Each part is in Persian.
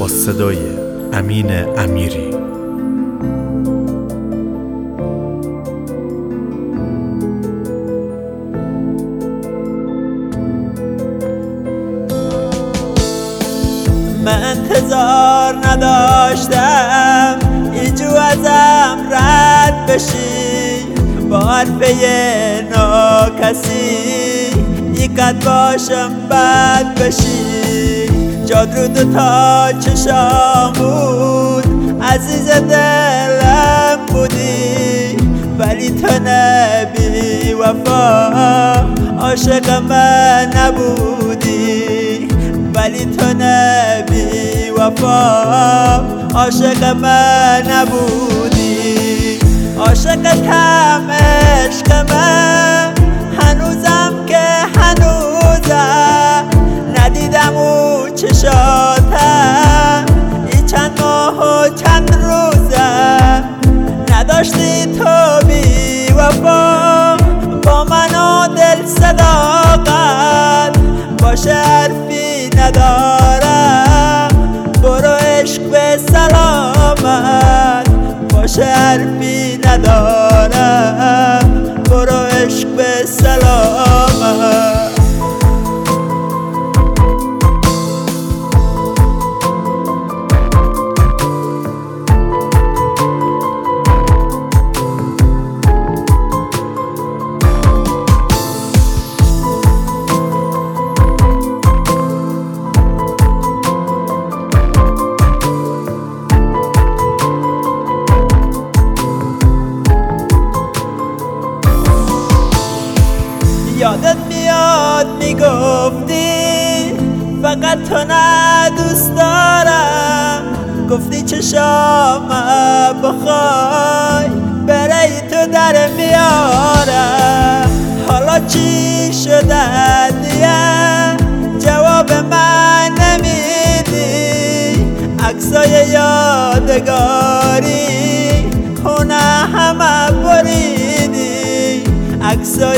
با صدای امین امیری. من انتظار نداشتم ایجو ازم رد بشی، با حرفه ناکسی یکت باشم بد بشی. جادرو دوتا چشام بود، عزیز دلم بودی، ولی تو نبی وفا عاشق من نبودی، ولی تو نبی وفا عاشق من نبودی. عاشقتم عشق من هنوزم که هنوزم، ندیدم او چشاتم این چند ماه و چند روزم. نداشتی تو بی وفا با من و دل صداقت، باشه حرفی ندارم برو عشق به سلامت، باشه حرفی ندارم برو عشق به سلامت. یادت میاد میگفتی فقط تو ندوست دارم، گفتی چشامم بخوای برای تو در میارم. حالا چی شده دیگه جواب من نمیدی، عکسای یادگاری خونه همه بریدی، عکسای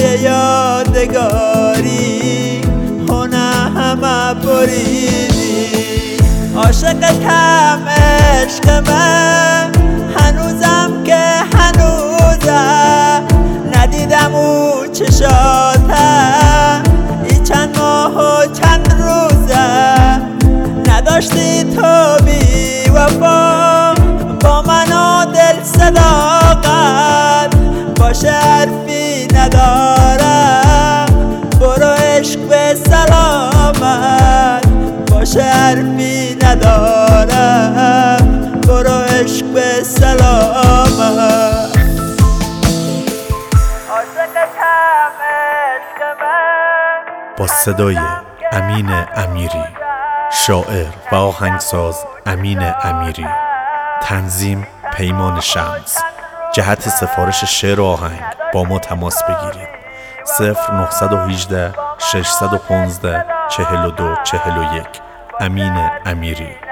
یادگاری خونه همه بریدی. عاشقتم عشق من هنوزم که هنوزم، ندیدم او چشاتم این چند ماه و چند روزم. نداشتی تو بی وفا با من و دل صداقت، باشه حرفی ندارم برو عشق به سلامت، باشه حرفی ندارم برو عشق به سلامت. عاشقتم عشق من با صدای امین امیری، شاعر و آهنگساز امین امیری، تنظیم پیمان شمس. جهت سفارش شعر و آهنگ با ما تماس بگیرید 0918 615 4241. امین امیری.